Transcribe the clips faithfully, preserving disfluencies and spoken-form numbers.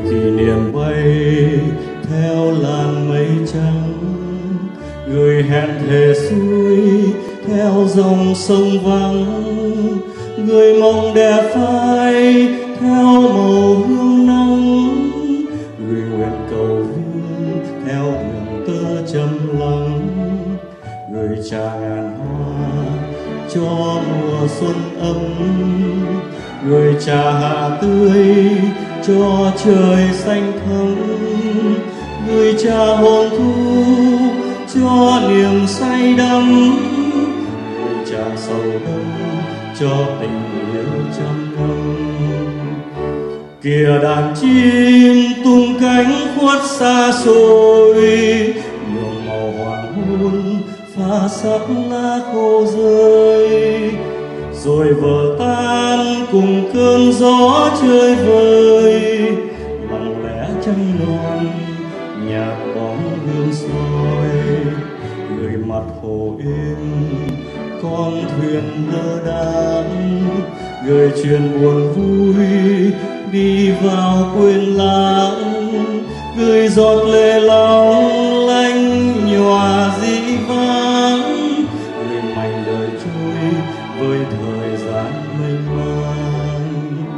kỷ niệm bay theo làn mây trắng, người hẹn thề xuôi theo dòng sông vắng, người mong đẹp phai theo màu hương nắng, người nguyện cầu vương theo đường tơ trầm lắng, người cha ngàn hoa cho mùa xuân ấm, người cha hạ tươi cho trời xanh thắm, người cha hồn thu cho niềm say đắm, người cha sầu đắm cho tình yêu trăm năm. Kìa đàn chim tung cánh khuất xa xôi, nhuộm màu hoàng hôn pha sắc lá khô rơi, rồi vỡ tan cùng cơn gió chơi vơi, lặng lẽ trăng non nhạt bóng hương soi, người mặt hồ êm con thuyền lơ đãng, người chuyện buồn vui đi vào quên lãng, người giọt lệ long lanh nhòa dĩ vãng, người mảnh đời trôi với thời gian mênh mang.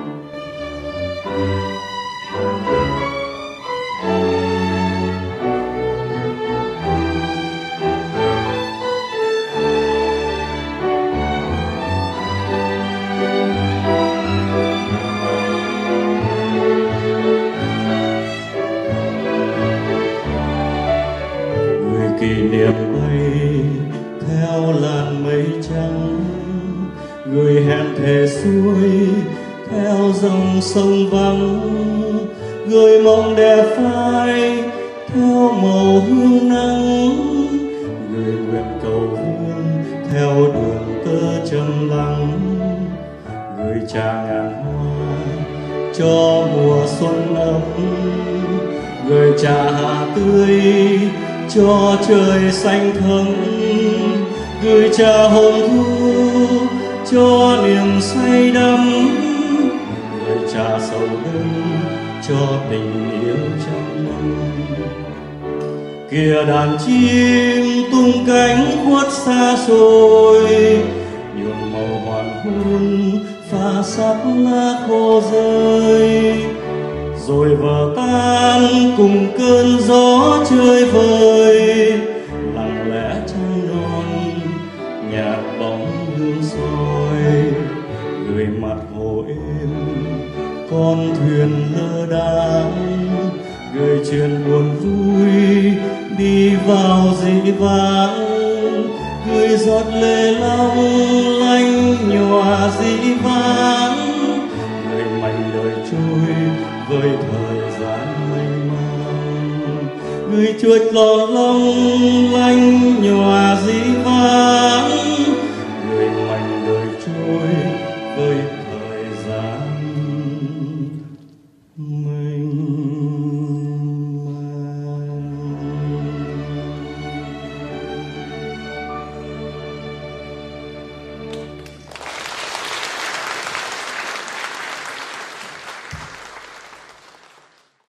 Kỷ niệm bay theo làn mây trắng, người hẹn thề xuôi theo dòng sông vắng, người mong đẹp phai theo màu hương nắng, người nguyện cầu vương theo đường tơ trầm lắng, người cha ngàn hoa cho mùa xuân ấm, người cha hạ tươi cho trời xanh thắm, người cha hồn thu cho niềm say đắm, người cha sầu đắm cho tình yêu trăm năm. Kìa đàn chim tung cánh khuất xa xôi, nhuộm màu hoàng hôn pha sắc lá khô rơi, rồi vỡ tan cùng cơn gió chơi vơi, lặng lẽ trăng non nhạt bóng hương soi, người mặt hồ êm con thuyền lơ đãng, người chuyện buồn vui đi vào dĩ vãng, người giọt lệ long lanh nhòa dĩ vãng, người mảnh đời trôi với thời gian mênh mang, người chuột lọt long lanh nhòa dĩ vãng.